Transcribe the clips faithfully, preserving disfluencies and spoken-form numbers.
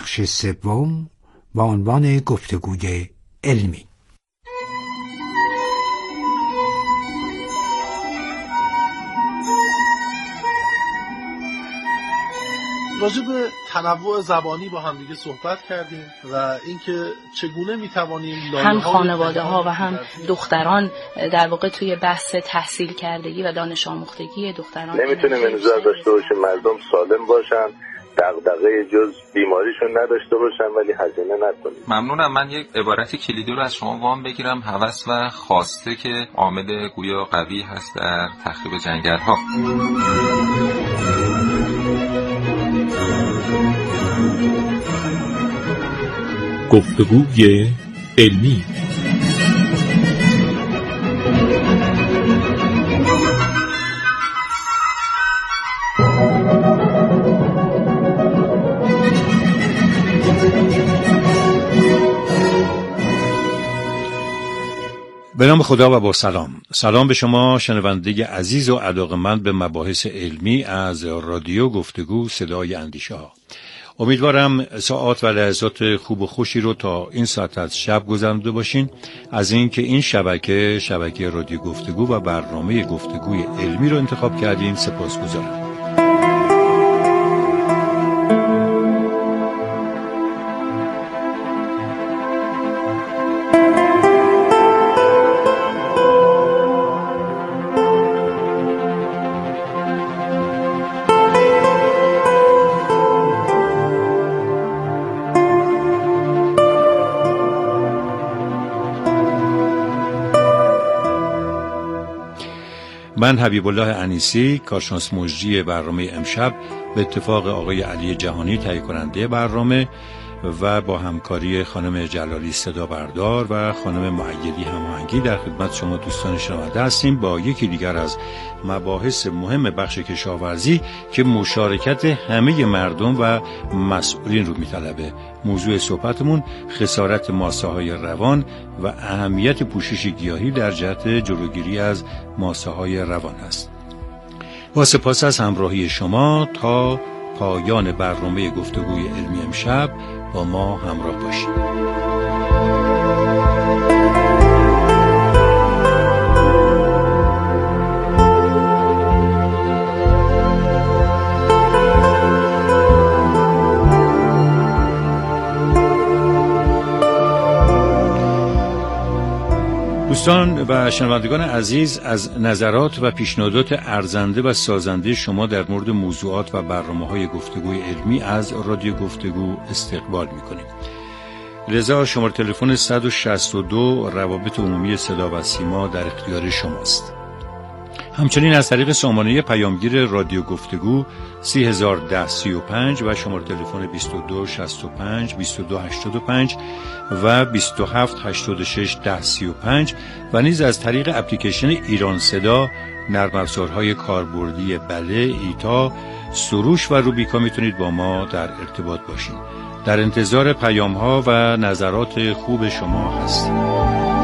بخش سوم با عنوان گفتگوی علمی. راجع به تنوع زبانی با هم دیگه صحبت کردیم و اینکه چگونه میتوانیم هم خانواده ها و هم دختران در واقع توی بحث تحصیل کردگی و دانش آموختگی دختران نمیتونیم انتظار داشته باشیم مردم سالم باشن، دغدغه جز بیماریشون نداشته باشن ولی هزینه نکنیم. ممنونم. من یک عبارت کلیدی رو از شما وام بگیرم. هوس و خواسته که عامل گویا قوی هست در تخریب جنگل‌ها. گفتگوی علمی. به نام خدا و با سلام. سلام به شما شنونده عزیز و علاقه‌مند به مباحث علمی از رادیو گفتگو صدای اندیشه ها. امیدوارم ساعات و لحظات خوب و خوشی رو تا این ساعت از شب گذرانده باشین. از اینکه این شبکه شبکه رادیو گفتگو و برنامه گفتگوی علمی رو انتخاب کردین سپاسگزارم. من حبیب الله انیسی، کارشناس مجری برنامه امشب، به اتفاق آقای علی جهانی تهیه کننده برنامه و با همکاری خانم جلالی صدا بردار و خانم معیدی هماهنگی در خدمت شما دوستان شنونده هستیم با یکی دیگر از مباحث مهم بخش کشاورزی که مشارکت همه مردم و مسئولین رو میطلبه. موضوع صحبتمون خسارت ماسه‌های روان و اهمیت پوشش گیاهی در جهت جلوگیری از ماسه‌های روان است. با سپاس از همراهی شما تا پایان برنامه گفتگوی علمی امشب با ما همراه باشید. دوستان و شنوندگان عزیز، از نظرات و پیشنهادات ارزنده و سازنده شما در مورد موضوعات و برنامه‌های گفتگوی علمی از رادیو گفتگو استقبال می‌کنیم. لذا شماره تلفن صد و شصت و دو روابط عمومی صدا و سیما در اختیار شماست. همچنین از طریق سامانه پیامگیر رادیو گفتگو سی هزار و ده سی و پنج و شماره تلفن بیست و دو شصت و پنج بیست و دو هشتاد و پنج و بیست و هفت هشتاد و شش ده سی و پنج و نیز از طریق اپلیکیشن ایران صدا، نرم افزارهای کاربردی بله، ایتا، سروش و روبیکا میتونید با ما در ارتباط باشید. در انتظار پیام ها و نظرات خوب شما هستیم.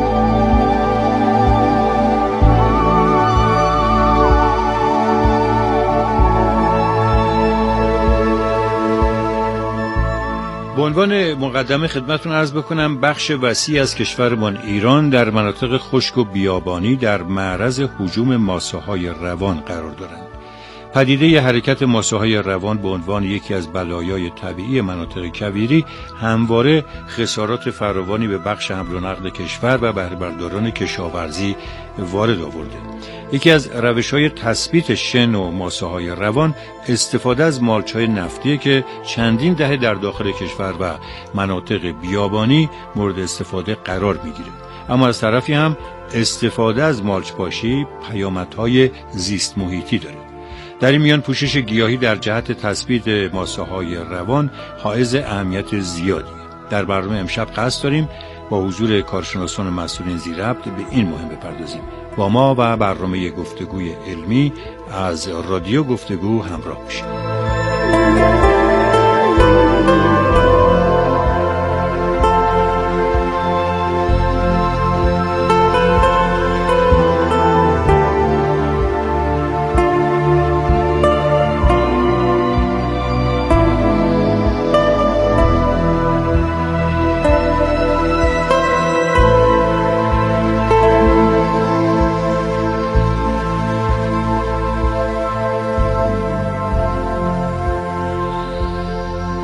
به عنوان مقدمه خدمتتون عرض بکنم بخش وسیع از کشورمان ایران در مناطق خشک و بیابانی در معرض هجوم ماسه‌های روان قرار دارند. پدیده حرکت ماسه‌های روان به عنوان یکی از بلایای طبیعی مناطق کویری همواره خسارات فراوانی به بخش حمل و نقل کشور و بهره‌برداران کشاورزی وارد آورده. یکی از روش‌های تثبیت شن و ماسه‌های روان استفاده از مالچ‌های نفتی که چندین دهه در داخل کشور و مناطق بیابانی مورد استفاده قرار می‌گیرد. اما از طرفی هم استفاده از مالچ پاشی پیامدهای زیست محیطی دارد. در این میان پوشش گیاهی در جهت تثبیت ماسه‌های روان حائز اهمیت زیادی. در برنامه امشب قصد داریم با حضور کارشناسان مسئولین زیربط به این مهم بپردازیم. با ما و برنامه گفتگوی علمی از رادیو گفتگو همراه باشید.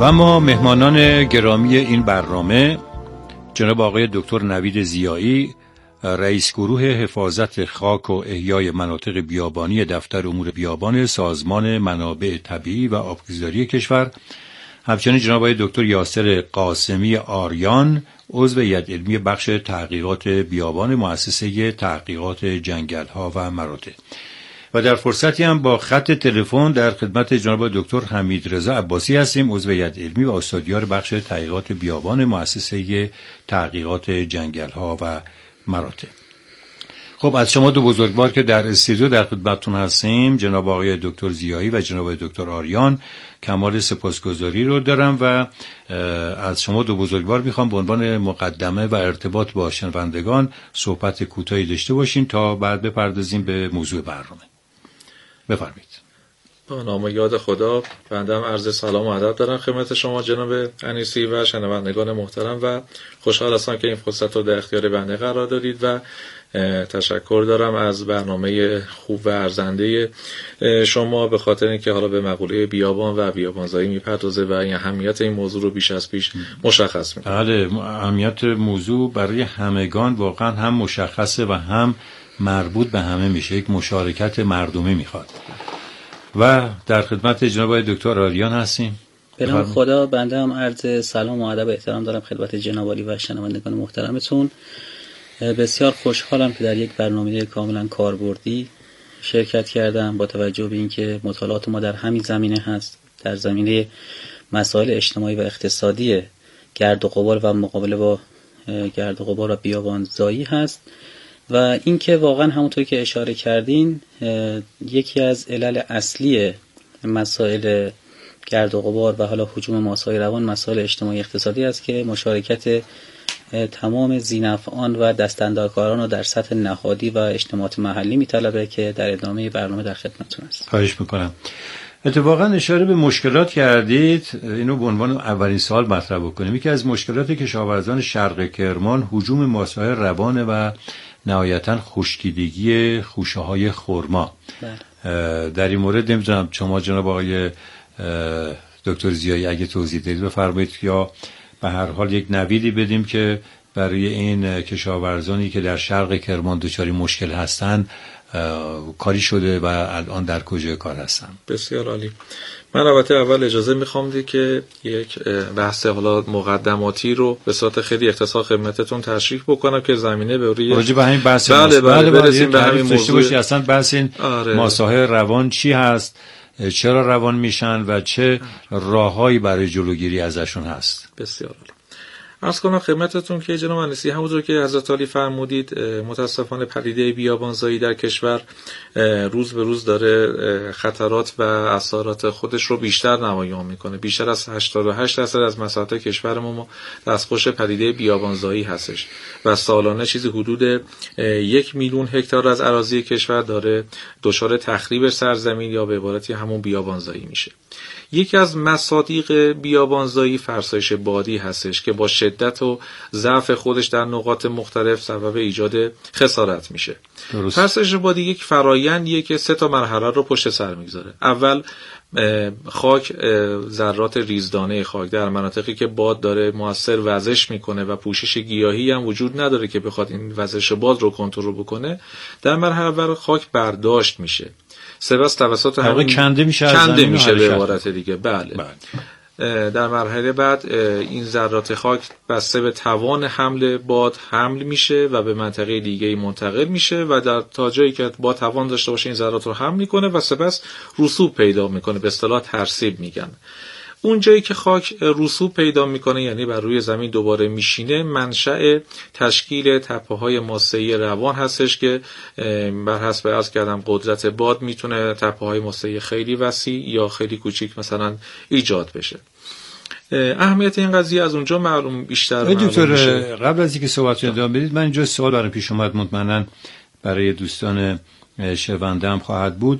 اما مهمانان گرامی این برنامه جناب آقای دکتر نوید ضیایی، رئیس گروه حفاظت خاک و احیای مناطق بیابانی دفتر امور بیابان سازمان منابع طبیعی و آبگذاری کشور، همچنین جناب آقای دکتر یاسر قاسمی آریان، عضو هیئت علمی بخش تحقیقات بیابان مؤسسه تحقیقات جنگل‌ها و مراتع. و در فرصتی هم با خط تلفن در خدمت جناب دکتر حمیدرضا عباسی هستیم، عضو هیئت علمی و استادیار بخش تحقیقات بیابان مؤسسه تحقیقات جنگل‌ها و مراتع. خب از شما دو بزرگوار که در استودیو در خدمتتون هستیم، جناب آقای دکتر ضیایی و جناب دکتر آریان، کمال سپاسگزاری رو دارم و از شما دو بزرگوار میخوام به عنوان مقدمه و ارتباط با شنوندگان صحبت کوتاهی داشته باشین تا بعد بپردازیم به موضوع برنامه. بفرمایید. با نام یاد خدا، بنده هم عرض سلام و ادب دارم خدمت شما جناب انیسی و شنوندگان محترم و خوشحال هستم که این فرصت رو در اختیار بنده قرار دادید و تشکر دارم از برنامه خوب و ارزنده شما به خاطر اینکه حالا به مقوله بیابان و بیابانزایی میپردازه و این اهمیت این موضوع رو بیش از پیش مشخص میکنه. بله، اهمیت موضوع برای همگان واقعا هم مشخصه و هم مربوط به همه میشه، یک مشارکت مردمی میخواد. و در خدمت جناب دکتر آریان هستیم. به نام خدا، بنده هم عرض سلام و ادب و احترام دارم خدمت جناب عالی و شنوندگان محترمتون. بسیار خوشحالم که در یک برنامه کاملا کاربردی شرکت کردم با توجه به اینکه مطالعات ما در همین زمینه هست، در زمینه مسائل اجتماعی و اقتصادی گرد و غبار و مقابله با گرد و غبار و بیابانزایی هست و اینکه واقعا همونطور که اشاره کردین یکی از علل اصلی مسائل گرد و غبار و حالا هجوم ماسه‌های روان مسائل اجتماعی اقتصادی است که مشارکت تمام ذی‌نفعان و دستاندرکاران رو در سطح نهادی و اجتماعات محلی میطلبه که در ادامه برنامه در خدمتتون است. خواهش میکنم. اتفاقا اشاره به مشکلات کردید، اینو به عنوان اولین سوال مطرح بکنیم. یکی از مشکلات کشاورزان شرق کرمان هجوم ماسه‌های روانه و نهایتاً خشکیدگی خوشه‌های خرما. در این مورد نمیدونم شما جناب آقای دکتر ضیایی اگه توضیح بدید بفرمایید یا به هر حال یک نویدی بدیم که برای این کشاورزانی که در شرق کرمان دچار مشکل هستن کاری شده و الان در کجای کار هستن. بسیار عالی. من البته اول اجازه میخوام دی که یک بحث حالا مقدماتی رو به صورت خیلی اختصار خدمتتون تشریح بکنم که زمینه به روی راجع به همین بحث بله بله برسیم به همین موضوع. اصلا بحث این آره. ماسه‌های روان چی هست، چرا روان میشن و چه راههایی برای جلوگیری ازشون هست. بسیار عالی. عرض کنم خدمتتون که جناب انیسی همونطور که حضرت عالی فرمودید متاسفانه پدیده بیابانزایی در کشور روز به روز داره خطرات و اثرات خودش رو بیشتر نمایان میکنه. بیشتر از هشتاد و هشت درصد از مساحت کشورمون دستخوش پدیده بیابانزایی هستش و سالانه چیزی حدود یک میلیون هکتار از اراضی کشور داره دچار تخریب سرزمین یا به عبارتی همون بیابانزایی میشه. یکی از مصادیق بیابانزایی فرسایش بادی هستش که با شدت و ضعف خودش در نقاط مختلف سبب ایجاد خسارت میشه. درست. فرسایش بادی یک فرایندیه که سه تا مرحله رو پشت سر میگذاره. اول خاک، ذرات ریزدانه خاک در مناطقی که باد داره مؤثر وزش میکنه و پوشش گیاهی هم وجود نداره که بخواد این وزش باد رو کنترل بکنه، در مرحله اول خاک برداشت میشه. سپس توسط همین کنده میشه کنده میشه به عبارت دیگه. بله, بله. در مرحله بعد این ذرات خاک بسته به توان حمل باد حمل میشه و به منطقه دیگه منتقل میشه و در تا جایی که با توان داشته باشه این ذرات رو حمل میکنه و سپس رسوب پیدا میکنه، به اصطلاح ترسیب میگن. اون جایی که خاک رسوب پیدا میکنه یعنی بر روی زمین دوباره میشینه، منشأ تشکیل تپه‌های ماسه‌ای روان هستش که بر حسب عرض کردم قدرت باد میتونه تپه‌های ماسه‌ای خیلی وسیع یا خیلی کوچیک مثلا ایجاد بشه. اهمیت این قضیه از اونجا معلوم بیشتر معلوم دکتر میشه. قبل از اینکه صحبت رو ادامه بدید من اینجا سوال برام پیش اومد، مطمئنا برای دوستان شنونده هم خواهد بود.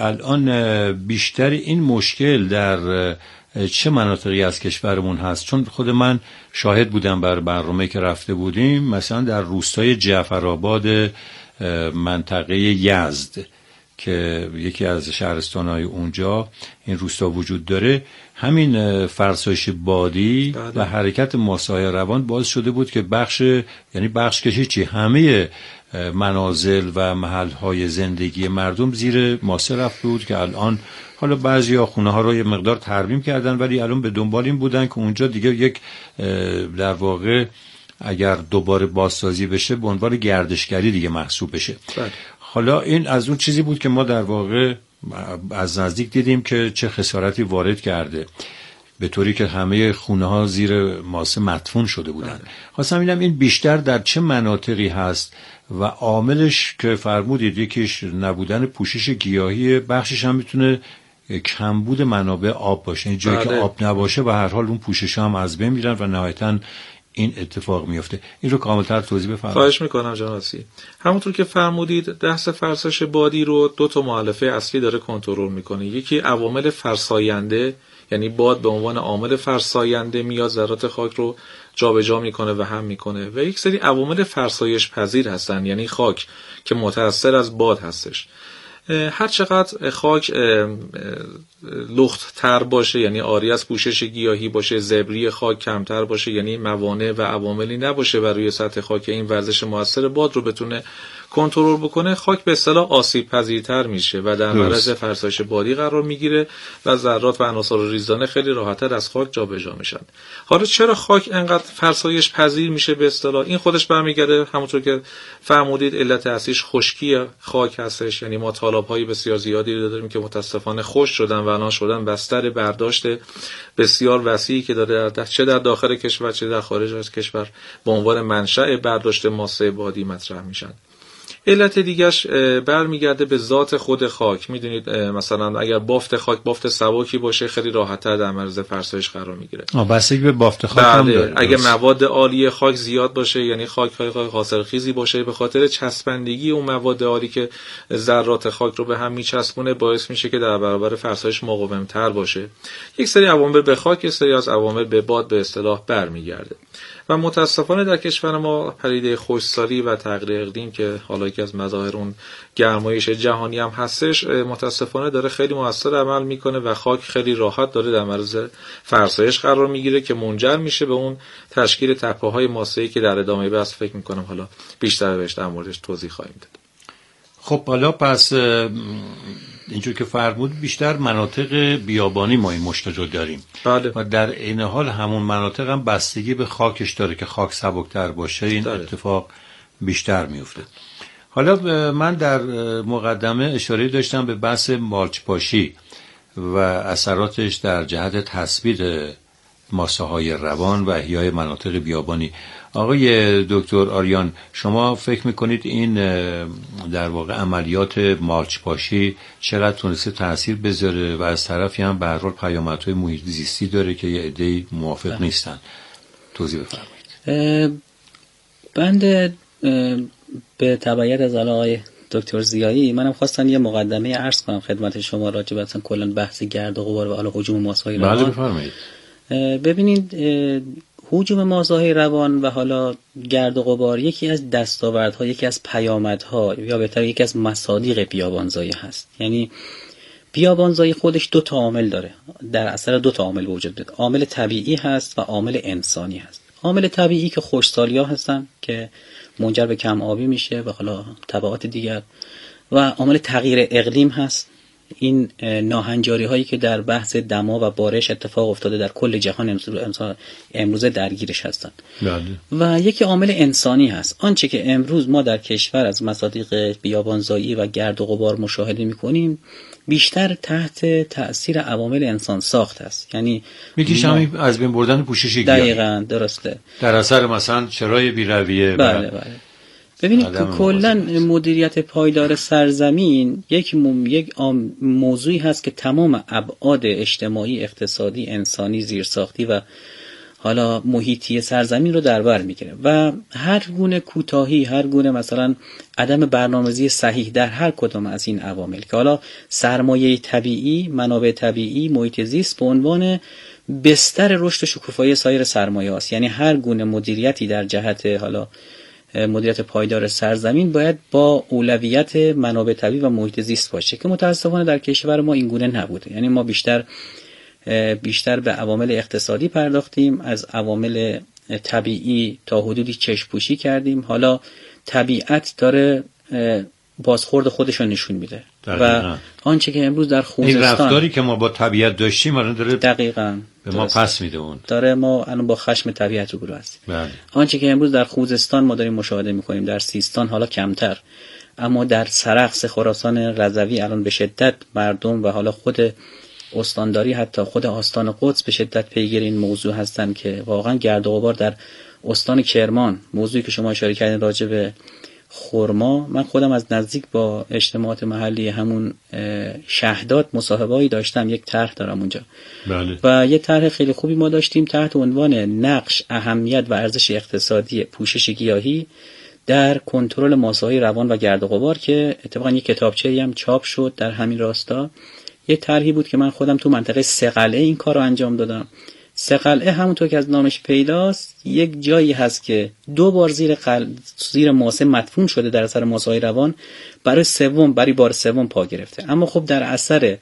الان بیشتر این مشکل در چه مناطقی از کشورمون هست؟ چون خود من شاهد بودم بر برنامه که رفته بودیم، مثلا در روستای جعفرآباد منطقه یزد که یکی از شهرستان‌های اونجا این روستا وجود داره، همین فرسایش بادی بله. و حرکت ماسه‌های روان باعث شده بود که بخش، یعنی بخش که چی همه منازل و محل‌های زندگی مردم زیر ماسه رفته بود که الان حالا بعضیا خونه‌ها رو یه مقدار ترمیم کردن، ولی الان به دنبال این بودن که اونجا دیگه یک در واقع اگر دوباره بازسازی بشه به عنوان گردشگری دیگه محسوب بشه. بله. حالا این از اون چیزی بود که ما در واقع از نزدیک دیدیم که چه خسارتی وارد کرده، به طوری که همه خونه ها زیر ماسه مدفون شده بودن. خواستم ببینم این بیشتر در چه مناطقی هست و عاملش که فرمودید یکیش نبودن پوشش گیاهی، بخشش هم میتونه کمبود منابع آب باشه. این جایی بله. که آب نباشه و هر حال اون پوشش هم از بین میرن و نهایتاً این اتفاق میفته. این رو کاملتر توضیح بفرمایید. خواهش میکنم جناب وصی. همونطور که فرمودید بحث فرسایش بادی رو دو تا مؤلفه اصلی داره کنترل میکنه. یکی عوامل فرساینده، یعنی باد به عنوان عامل فرساینده میاد ذرات خاک رو جابجا میکنه و هم میکنه، و یک سری عوامل فرسایش پذیر هستن، یعنی خاک که متأثر از باد هستش. هر چقدر خاک لخت تر باشه، یعنی عاری از پوشش گیاهی باشه، زبری خاک کمتر باشه، یعنی موانع و عواملی نباشه و روی سطح خاک این ورزش مؤثر باد رو بتونه کنترل بکنه، خاک به اصطلاح آسیب پذیرتر میشه و در معرض فرسایش بادی قرار میگیره و ذرات و عناصر ریزدانه خیلی راحت‌تر از خاک جابجا میشن. حالا چرا خاک انقدر فرسایش پذیر میشه به اصطلاح؟ این خودش برمیگرده همونطور که فرمودید علت اصلیش خشکی خاک هستش، یعنی ما تالاب‌های بسیار زیادی داریم که متاسفانه خشک شدن و الان شدن بستر برداشت بسیار وسیعی که داره در چه در داخل کشور چه در خارج از کشور به عنوان منشأ برداشت ماسه بادی مطرح میشن. علت دیگه‌اش برمیگرده به ذات خود خاک. میدونید مثلا اگر بافت خاک بافت سبکی باشه خیلی راحت‌تر در معرض فرسایش قرار میگیره. آ بستگی به بافت خاک هم داره. اگه مواد عالی خاک زیاد باشه، یعنی خاک های حاصلخیزی باشه، به خاطر چسبندگی اون مواد عالی که ذرات خاک رو به هم میچسبونه باعث میشه که در برابر فرسایش مقاوم‌تر باشه. یک سری عوامل به خاک، یک سری از عوامل به باد به اصطلاح برمیگرده. و متاسفانه در کشور ما پدیده خشکسالی و تغییر اقلیم که حالا یکی از مظاهر اون گرمایش جهانی هم هستش، متاسفانه داره خیلی مؤثر عمل میکنه و خاک خیلی راحت داره در معرض فرسایش قرار میگیره که منجر میشه به اون تشکیل تپه‌های ماسه‌ای که در ادامه بحث فکر میکنم حالا بیشتر بهش در موردش توضیح خواهیم داد. خب حالا پس اینجور که فرمود بیشتر مناطق بیابانی ما این مشکل رو داریم. بله. و در این حال همون مناطق هم بستگی به خاکش داره که خاک سبکتر باشه این داره. اتفاق بیشتر میفته. حالا من در مقدمه اشاره داشتم به بحث مالچ‌پاشی و اثراتش در جهت تثبیت ماسه‌های روان و احیای مناطق بیابانی. آقای دکتر آریان، شما فکر میکنید این در واقع عملیات مالچ‌پاشی چقدر تونسته تأثیر بذاره و از طرفی هم به هر حال پیامدهای محیط زیستی داره که یه عده‌ای موافق نیستن؟ توضیح بفرمایید. بنده به تبعیت از آقای دکتر زیایی منم خواستم یه مقدمه عرض کنم خدمت شما راجع به اصلا کلا بحث گرد و غبار و حالا هجوم ماسه‌های روان. بله بفرمایید. ببینید هجوم ماسه‌های روان و حالا گرد و غبار یکی از دستاوردها، یکی از پیامدها یا بهتر یکی از مصادیق بیابانزایی هست. یعنی بیابانزایی خودش دو تا عامل داره، در اثر دو تا عامل وجود داره. عامل طبیعی هست و عامل انسانی هست. عامل طبیعی که خشکسالی‌ها هستن که منجر به کم آبی میشه و حالا تبعات دیگر، و عامل تغییر اقلیم هست. این ناهنجاری هایی که در بحث دما و بارش اتفاق افتاده در کل جهان امروز درگیرش هستند. و یکی عامل انسانی هست. آنچه که امروز ما در کشور از مصادیق بیابانزایی و گرد و غبار مشاهده میکنیم بیشتر تحت تأثیر عوامل انسان ساخت است. یعنی میگیش همین از بین بردن پوشش گیاهی. دقیقاً درسته. در اثر مثلا چرای بی‌رویه. بله بله. ببینید که کلا مدیریت پایدار سرزمین یک مم... یک موضوعی هست که تمام ابعاد اجتماعی، اقتصادی، انسانی، زیرساختی و حالا محیطی سرزمین رو در بر میگیره و هر گونه کوتاهی، هر گونه مثلا عدم برنامه‌ریزی صحیح در هر کدام از این عوامل که حالا سرمایه طبیعی، منابع طبیعی، محیط زیست به عنوان بستر رشد و شکوفایی سایر سرمایه هاست. یعنی هر گونه مدیریتی در جهت حالا مدیریت پایدار سرزمین باید با اولویت منابع طبیعی و محیط زیست باشه که متاسفانه در کشور ما این گونه نبوده. یعنی ما بیشتر بیشتر به عوامل اقتصادی پرداختیم، از عوامل طبیعی تا حدودی چشم‌پوشی کردیم. حالا طبیعت داره بازخورد خودش رو نشون میده و آنچه که امروز در خوزستان، این رفتاری که ما با طبیعت داشتیم الان داره دقیقاً به ما پس میده، اون داره ما الان با خشم طبیعت روبرو هستیم. بله. آنچه که امروز در خوزستان ما داریم مشاهده میکنیم، در سیستان حالا کمتر، اما در سرخس خراسان رضوی الان به شدت مردم و حالا خود استانداری، حتی خود آستان قدس به شدت پیگیر این موضوع هستن که واقعا گرد و غبار در استان کرمان، موضوعی که شما اشاره کردین راجع به خرما، من خودم از نزدیک با اجتماعات محلی همون شهداد مصاحبه‌ای داشتم، یک طرح دارم اونجا. بله. و یه طرح خیلی خوبی ما داشتیم تحت عنوان نقش، اهمیت و ارزش اقتصادی پوشش گیاهی در کنترل ماسه‌های روان و گرد و غبار، که اتفاقا یک کتابچه‌ای هم چاپ شد در همین راستا. یه طرحی بود که من خودم تو منطقه سه‌قلعه این کارو انجام دادم. سه‌قلعه همونطور که از نامش پیداست یک جایی هست که دو بار زیر قل... زیر ماسه مدفون شده در اثر ماسه‌های روان، برای سوم برای بار سوم پا گرفته. اما خب در اثر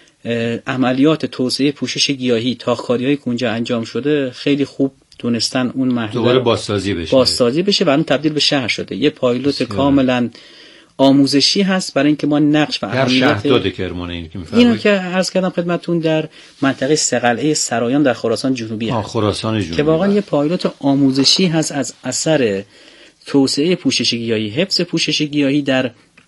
عملیات توسعه پوشش گیاهی، تاخکاری‌هایی که اونجا انجام شده، خیلی خوب تونستن اون محله دوباره بازسازی بشه بازسازی بشه و الان تبدیل به شهر شده. یه پایلوت کاملا آموزشی هست برای اینکه ما نقش و اهمیت شهداد کرمان این که می‌فرمایید، اینو که عرض کردم خدمتتون در منطقه سه‌قلعه سرایان در خراسان جنوبی هست، خراسان جنوبی، که واقعا یه پایلوت آموزشی هست از اثر توسعه پوشش گیاهی، حفظ پوشش گیاهی در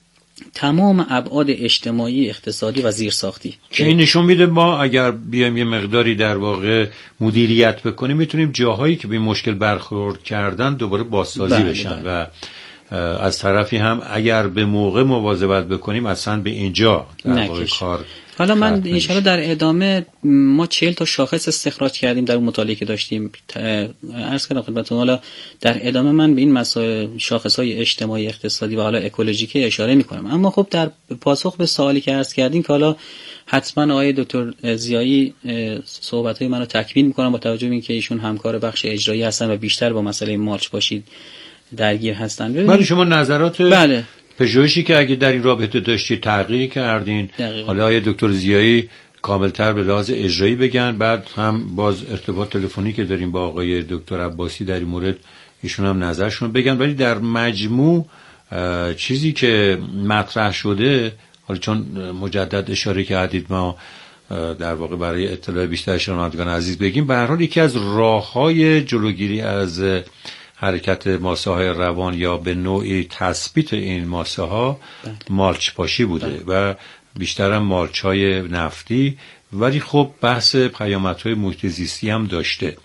تمام ابعاد اجتماعی، اقتصادی و زیرساختی، که این نشون میده ما اگر بیایم یه مقداری در واقع مدیریت بکنیم میتونیم جاهایی که به مشکل برخورد کردن دوباره بازسازی بله بشن بله. و از طرفی هم اگر به موقع مواظبت بکنیم اصلا به اینجا در واقع کار. حالا من انشاءالله در ادامه ما چهل تا شاخص استخراج کردیم در اون مطالعه که داشتیم، عرض کردم خدمتتون. حالا در ادامه من به این مسائل شاخص‌های اجتماعی، اقتصادی و حالا اکولوژیکی اشاره می‌کنم. اما خب در پاسخ به سوالی که عرض کردیم که حالا حتما آقای دکتر ضیایی صحبت‌های منو تکمیل می‌کنم با توجه به اینکه ایشون همکار بخش اجرایی هستن و بیشتر با مسئله مالچ باشید درگیر هستن. بله، شما نظرات بله پژوهشی که اگه در این رابطه داشتید تحقیق کردین، حالا آقای دکتر ضیایی کاملتر به لحاظ اجرایی بگن، بعد هم باز ارتباط تلفنی که داریم با آقای دکتر عباسی در این مورد ایشون هم نظرشون بگن. ولی در مجموع چیزی که مطرح شده، حالا چون مجدد اشاره کردید ما در واقع برای اطلاع بیشتر شنوندگان عزیز بگیم، به هر حال یکی از راه‌های جلوگیری از حرکت ماسه‌های روان یا به نوعی تثبیت این ماسه‌ها مالچ پاشی بوده و بیشترم مالچ‌های نفتی، ولی خب بحث پیامدهای محیط زیستی هم داشته.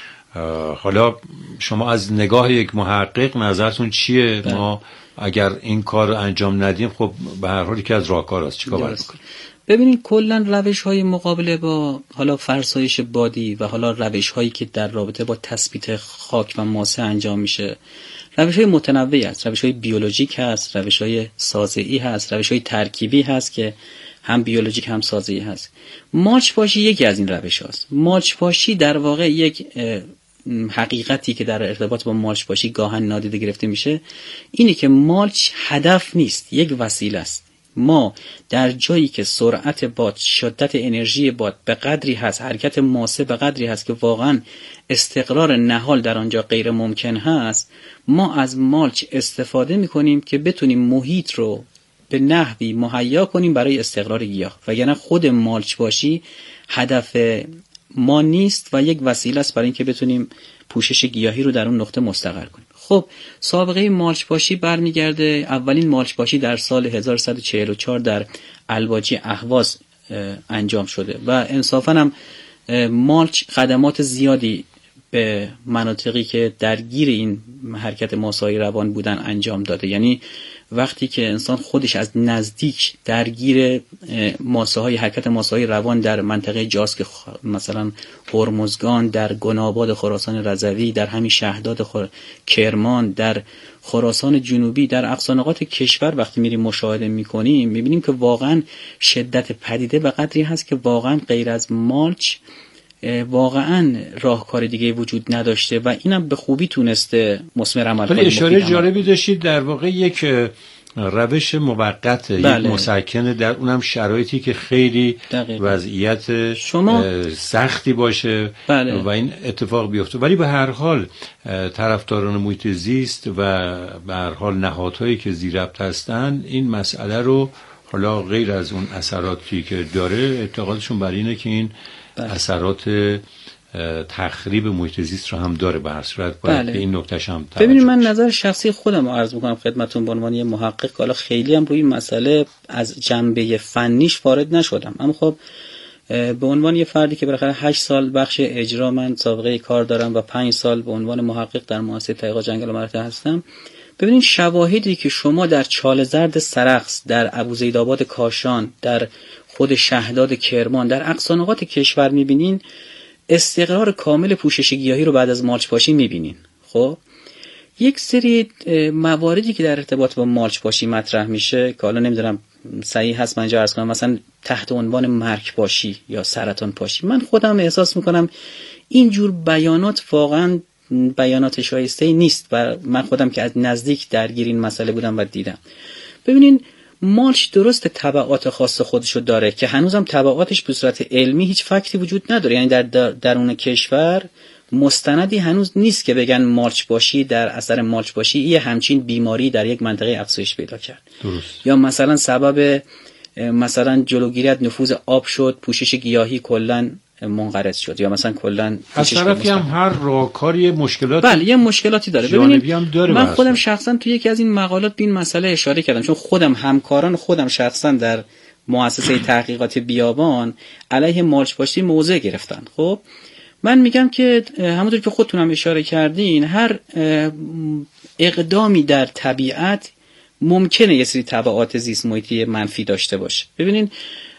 حالا شما از نگاه یک محقق نظرتون چیه؟ ده. ما اگر این کار رو انجام ندیم خب به هر حال یکی از راهکاراست، چیکار باید بکنیم؟ ببینید کلا روش‌های مقابله با حالا فرسایش بادی و حالا روش‌هایی که در رابطه با تثبیت خاک و ماسه انجام میشه، روش‌های متنوعی است. روش‌های بیولوژیک هست، روش‌های سازه‌ای هست، روش‌های ترکیبی هست که هم بیولوژیک هم سازه‌ای هست. مالچ پاشی یکی از این روش‌هاست. مالچ پاشی در واقع یک حقیقتی که در ارتباط با مالچ پاشی گاهن نادیده گرفته میشه اینه که مالچ هدف نیست، یک وسیله است. ما در جایی که سرعت باد، شدت انرژی باد به قدری هست، حرکت ماسه به قدری هست که واقعا استقرار نهال در آنجا غیر ممکن هست، ما از مالچ استفاده میکنیم که بتونیم محیط رو به نحوی مهیا کنیم برای استقرار گیاه. وگرنه خود مالچ باشی هدف ما نیست و یک وسیله است برای اینکه بتونیم پوشش گیاهی رو در اون نقطه مستقر کنیم. خب سابقه مالچ پاشی برمیگرده، اولین مالچ پاشی در سال هزار و صد و چهل و چهار در الواجی اهواز انجام شده و انصافاً هم مالچ خدمات زیادی به مناطقی که درگیر این حرکت ماسه‌های روان بودن انجام داده. یعنی وقتی که انسان خودش از نزدیک درگیر ماسه‌های حرکت ماسه‌های روان در منطقه جاز که مثلا هرمزگان، در گناباد خراسان رضوی، در همین شهداد خور... کرمان، در خراسان جنوبی، در اقصا نقاط کشور وقتی میریم مشاهده میکنیم میبینیم که واقعا شدت پدیده به قدری هست که واقعا غیر از مالچ واقعا راهکار دیگه وجود نداشته و اینم به خوبی تونسته مثمر عمل کنه. اشاره جالبی داشتید، در واقع یک روش موقت، بله. یک مسکن در اونم شرایطی که خیلی دقیقا. وضعیت شما سختی باشه، بله. و این اتفاق بیفته، ولی به هر حال طرفداران محیط زیست و به هر حال نهادهایی که زیر ربط هستن این مسئله رو حالا غیر از اون اثراتی که داره اعتقادشون بر اینه که این بله. اثرات تخریب محیط زیست رو هم داره. به هر صورت باید بله. به این نکتهش هم توجه ببینید، من نظر شخصی خودم رو عرض می‌کنم خدمتتون به عنوان یه محقق. حالا خیلی هم روی این مسئله از جنبه فنیش وارد نشدم، اما خب به عنوان یه فردی که بالاخره هشت سال بخش اجرا من سابقه کار دارم و پنج سال به عنوان محقق در مؤسسه تحقیقات جنگل و مراتع هستم، ببینید شواهدی که شما در چاله زرد سرخس، در ابوزیدآباد کاشان، در خود شهداد کرمان، در اقصا نقاط کشور می‌بینین استقرار کامل پوشش گیاهی رو بعد از مالچ پاشی می‌بینین. خب یک سری مواردی که در ارتباط با مالچ پاشی مطرح میشه که حالا نمیدونم صحیح هست من اینجا عرض کنم، مثلا تحت عنوان مرگ پاشی یا سرطان پاشی، من خودم احساس میکنم اینجور بیانات واقعا بیانات شایسته نیست و من خودم که از نزدیک درگیر این مسئله بودم و دیدم. ببینین مالچ درست تبعات خاص خودشو داره که هنوزم تبعاتش به صورت علمی هیچ فکتی وجود نداره، یعنی در درون کشور مستندی هنوز نیست که بگن مالچ پاشی در اثر مالچ پاشی یه همچین بیماری در یک منطقه افزایش پیدا کرد. درست. یا مثلا سبب مثلا جلوگیری از نفوذ آب شد، پوشش گیاهی کلاً منقرض شد، یا مثلا کلا از طرفی هم هر راهکاری مشکلات بله یه مشکلاتی داره. ببینید من خودم شخصا تو یکی از این مقالات به این مسئله اشاره کردم، چون خودم همکاران خودم شخصا در مؤسسه تحقیقات بیابان علیه مالچ پاشی موضع گرفتن. خب من میگم که همونطور که خودتون هم اشاره کردین هر اقدامی در طبیعت ممکنه یه سری تبعات زیست محیطی منفی داشته باشه. ببینین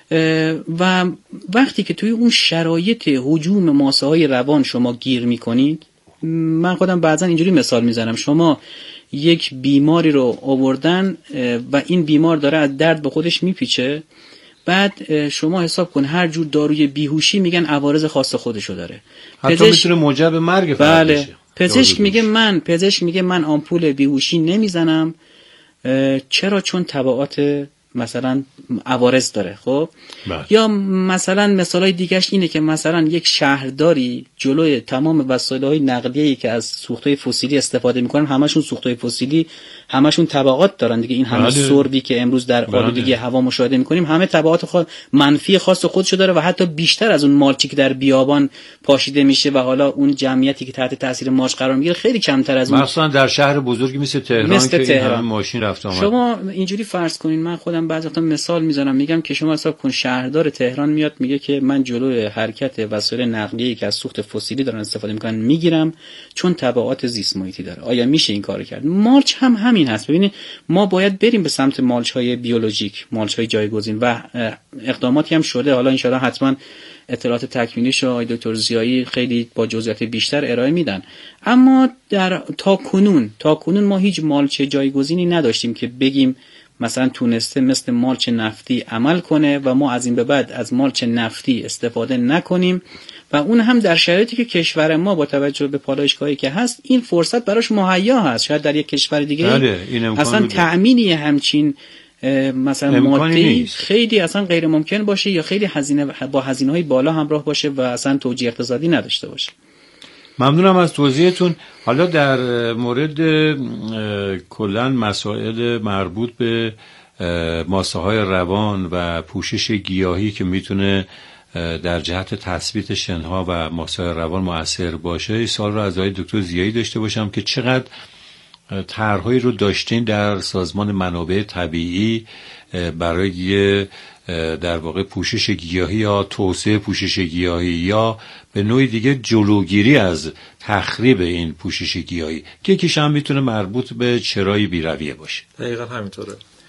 و وقتی که توی اون شرایط هجوم ماسه‌های روان شما گیر میکنید، من خودم بعضا اینجوری مثال میزنم، شما یک بیماری رو آوردن و این بیمار داره از درد به خودش میپیچه، بعد شما حساب کن هر جور داروی بیهوشی میگن عوارض خاص خودشو داره، حتی پزشک... میتونه موجب مرگ فرد بشه. بله. پزشک میگه من پزشک میگه من آمپول بیهوشی نمیزنم، چرا؟ چون تبعات مثلا عوارض داره. خب بله. یا مثلا مثالای دیگهش اینه که مثلا یک شهرداری جلوی تمام وسایل‌های نقلیه‌ای که از سوخت‌های فسیلی استفاده می‌کنن، همشون سوخت‌های فسیلی، همشون تبعات دارن دیگه. این همه بله. سربی که امروز در بله. آلودگی هوا مشاهده می‌کنیم همه تبعات خود منفی خاص خودشو داره و حتی بیشتر از اون مالچی که در بیابان پاشیده میشه و حالا اون جمعیتی که تحت تاثیر مالچ قرار میگیره خیلی کمتر از اون، مثلا در شهر بزرگی مثل تهران مثل که تهران. همه ماشین رفت آمد. شما اینجوری فرض کنین، من خودم بعضی وقتا مثال میزنم، میگم که شما حساب کن شهردار تهران میاد میگه که من جلوی حرکت وسایل نقلیه‌ای که از سوخت فسیلی دارن استفاده میکنن میگیرم چون تبعات زیست محیطی داره. آیا میشه این کارو کرد؟ مالچ هم همین هست. ببینید ما باید بریم به سمت مالچ های بیولوژیک، مالچ های جایگزین و اقداماتی هم شده. حالا ان شاءالله حتما اطلاعات تکمیلیش رو دکتر ضیایی خیلی با جزئیات بیشتر ارائه میدن. اما در تا کنون تا کنون ما هیچ مالچ جایگزینی نداشتیم که بگیم مثلا تونسته مثل مالچ نفتی عمل کنه و ما از این به بعد از مالچ نفتی استفاده نکنیم و اون هم در شرایطی که کشور ما با توجه به پالایشگاهی که هست این فرصت براش مهیا هست. شاید در یک کشور دیگه اصلا تأمینی همچین مثلا مادی خیلی اصلا غیر ممکن باشه یا خیلی هزینه با هزینه‌های بالا همراه باشه و اصلا توجیه اقتصادی نداشته باشه. ممنونم از توضیحتون. حالا در مورد کلاً مسائل مربوط به ماسه‌های روان و پوشش گیاهی که میتونه در جهت تثبیت شنها و ماسه‌های روان مؤثر باشه، این سوال رو از آقای دکتر ضیایی داشته باشم که چقدر طرح‌هایی رو داشتین در سازمان منابع طبیعی برای در واقع پوشش گیاهی یا توسعه پوشش گیاهی یا به نوعی دیگه جلوگیری از تخریب این پوشش گیاهی که یکیش هم میتونه مربوط به چرای بی‌رویه باشه. دقیقاً همینطوره.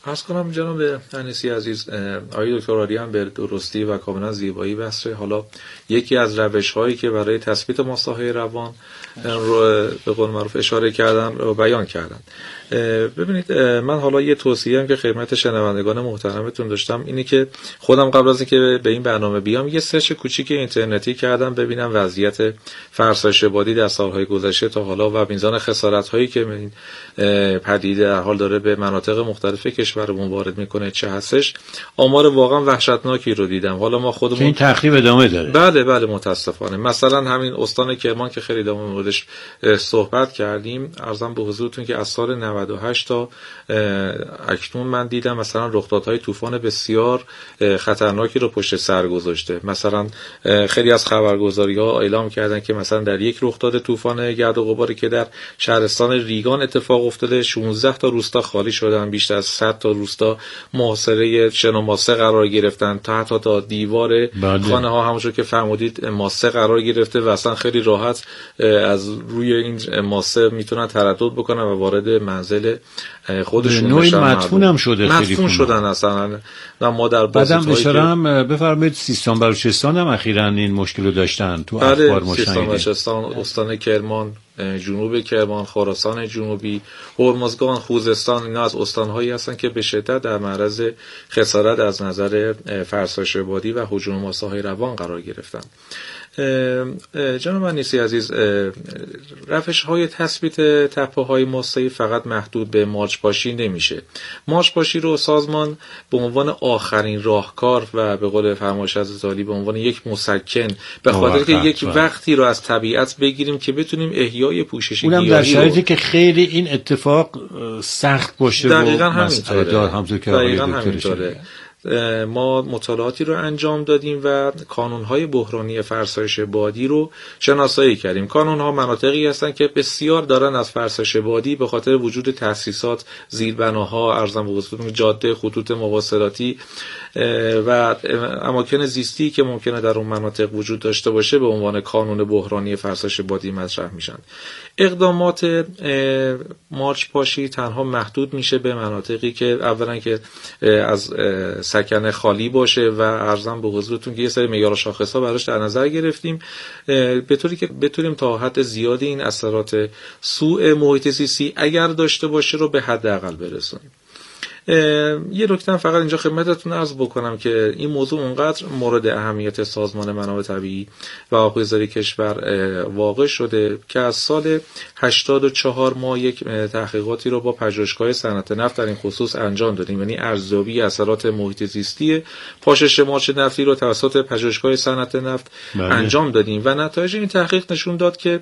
عرض کنم جناب انیسی عزیز، آقای دکتر آریان به درستی و کاملا زیبایی بحث حالا یکی از روش‌هایی که برای تثبیت ماسه‌های روان رو به قول معروف اشاره کردن و بیان کردن. ببینید من حالا یه توصیه هم که خدمت شنوندگان محترمتون داشتم اینه که خودم قبل از اینکه به این برنامه بیام یه سرچ کوچیک اینترنتی کردم ببینم وضعیت فرسایش بادی در سالهای گذشته تا حالا و میزان خسارت‌هایی که این پدیده در حال داره به مناطق مختلف کشورمون وارد میکنه چه هستش. آمار واقعا وحشتناکی رو دیدم. حالا ما خودمون که این تخریب ادامه داره. بله بله متاسفانه. مثلا همین استان کرمان که خیلی در موردش صحبت کردیم، عرضم به حضورتون که از سال نود و هشت تا اکنون من دیدم مثلا رخدادهای طوفان بسیار خطرناکی رو پشت سر گذاشته. مثلا خیلی از خبرگزاری‌ها اعلام کردن که مثلا در یک رخداد طوفان گرد و غباری که در شهرستان ریگان اتفاق افتاده شانزده تا روستا خالی شدن، بیشتر از صد تا روستا محاصره شن و ماسه قرار گرفتن، تا حتی تا دیوار خانه ها همونجور که فرمودید ماسه قرار گرفته و اصلا خیلی راحت از روی این ماسه میتونن تردد بکنن و وارد منزل خودشون نوعی مدفون هم شده، خیلی مدفون شدن اصلا. و ما در بعدم اشاره بفرمایید سیستان بلوچستان هم اخیراً این مشکل رو داشتن تو اخبار مشاهده. سیستان بلوچستان، استان کرمان، جنوب کرمان، خراسان جنوبی، هرمزگان، خوزستان، اینا از استان‌هایی هستن که به شدت در معرض خسارت از نظر فرسایش بادی و هجوم ماسه‌های روان قرار گرفتن. جناب انیسی عزیز، روش‌های تثبیت تپه‌های ماسه‌ای فقط محدود به مارچ‌پاشی نمیشه. مارچ‌پاشی رو سازمان به عنوان آخرین راهکار و به قول فرمایش حضرت عالی به عنوان یک مسکن به خاطر که یک وقتی رو از طبیعت بگیریم که بتونیم احیای پوشش گیاهی، اونم در شرایطی که خیلی این اتفاق سخت باشه دقیقاً و مسئله دار همونطور که آقای دکتر ما مطالعاتی رو انجام دادیم و کانون‌های بحرانی فرسایش بادی رو شناسایی کردیم. کانون‌ها مناطقی هستن که بسیار دارن از فرسایش بادی به خاطر وجود تأسیسات، زیربناها، ارزم به حضورتون جاده، خطوط مواصلاتی و اماکن زیستی که ممکنه در اون مناطق وجود داشته باشه به عنوان کانون بحرانی فرسایش بادی مطرح میشن. اقدامات مارچ پاشی تنها محدود میشه به مناطقی که اولا که از سکنه خالی باشه و ارزم به حضورتون که یه سری معیار شاخص‌ها براش در نظر گرفتیم به طوری که بتونیم تا حد زیادی این اثرات سوء محیط زیستی اگر داشته باشه رو به حداقل برسونیم. یه نکته فقط اینجا خدمتتون عرض بکنم که این موضوع اونقدر مورد اهمیت سازمان منابع طبیعی و آبگذاری کشور واقع شده که از سال هشتاد و چهار ما یک تحقیقاتی رو با پژوهشگاه صنعت نفت در این خصوص انجام دادیم، یعنی ارزیابی اثرات محیط زیستی پاشش مارچ نفتی رو توسط پژوهشگاه صنعت نفت بله. انجام دادیم و نتایج این تحقیق نشون داد که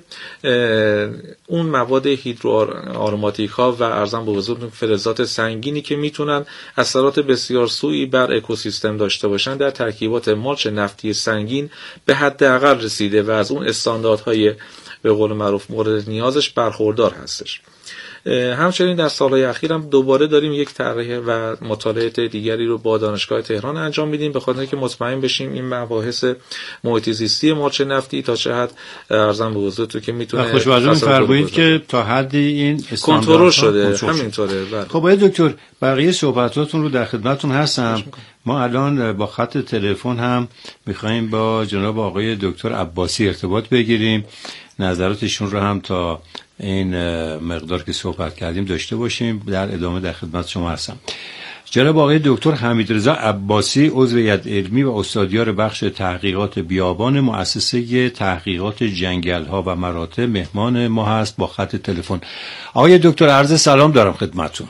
اون مواد هیدروآروماتیک ها و ارزم به حضورتون فلزات سنگینی که میتونن اثرات بسیار سوئی بر اکوسیستم داشته باشن در ترکیبات مارچ نفتی سنگین به حداقل رسیده و از اون استانداردهای به قول معروف مورد نیازش برخوردار هستش. همچنین در سالهای اخیر هم دوباره داریم یک طرح و مطالعات دیگری رو با دانشگاه تهران انجام میدیم به خاطر اینکه مطمئن بشیم این مباحث محیط زیستی مارچ نفتی تا چه حد ارزم به حضورتون که میتونه خوشبختانه فرمایید که تا حدی این کنترل شده. همینطوره. بله. خب آقای دکتر بقیه صحبتاتون رو در خدمتتون هستم. ما الان با خط تلفن هم میخوایم با جناب آقای دکتر عباسی ارتباط بگیریم، نظراتشون رو هم تا این مقدار که صحبت کردیم داشته باشیم. در ادامه در خدمت شما هستم. جناب آقای دکتر حمیدرضا عباسی عضو هیئت علمی و استادیار بخش تحقیقات بیابان مؤسسه تحقیقات جنگل‌ها و مراتع مهمان ما هست با خط تلفن. آقای دکتر عرض سلام دارم خدمتتون.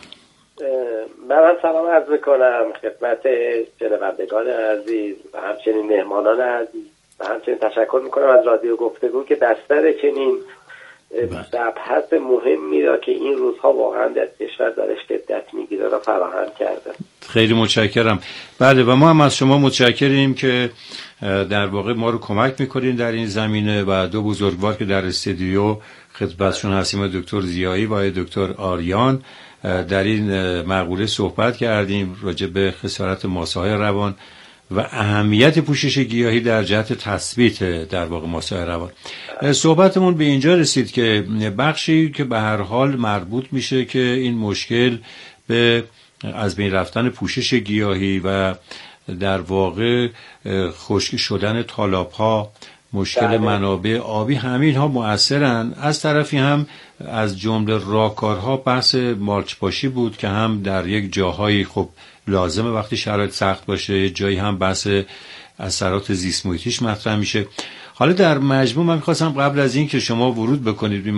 من سلام عرض می‌کنم خدمت شنوندگان عزیز و همچنین مهمانان عزیز و همچنین تشکر می‌کنم از رادیو گفتگو که بستر چنین مبحث مهمی را که این روزها واقعا در کشور داره شدت میگیره را فراهم کرده. خیلی متشکرم. بله و ما هم از شما متشکریم که در واقع ما رو کمک میکنین در این زمینه و دو بزرگوار که در استودیو خدمتشون هستیم دکتر زیایی و دکتر آریان در این مقوله صحبت کردیم راجع به خسارت ماسه‌های روان و اهمیت پوشش گیاهی در جهت تثبیت در واقع ماسه‌های روان. صحبتمون به اینجا رسید که بخشی که به هر حال مربوط میشه که این مشکل به از بین رفتن پوشش گیاهی و در واقع خشک شدن تالاب‌ها، مشکل منابع آبی، همین ها مؤثرن. از طرفی هم از جمله راهکارها بحث مالچ پاشی بود که هم در یک جاهایی خب لازمه وقتی شرایط سخت باشه، یه جایی هم بحث اثرات زیست محیطیش مطرح میشه. حالا در مجموع من می‌خواستم قبل از این که شما ورود بکنید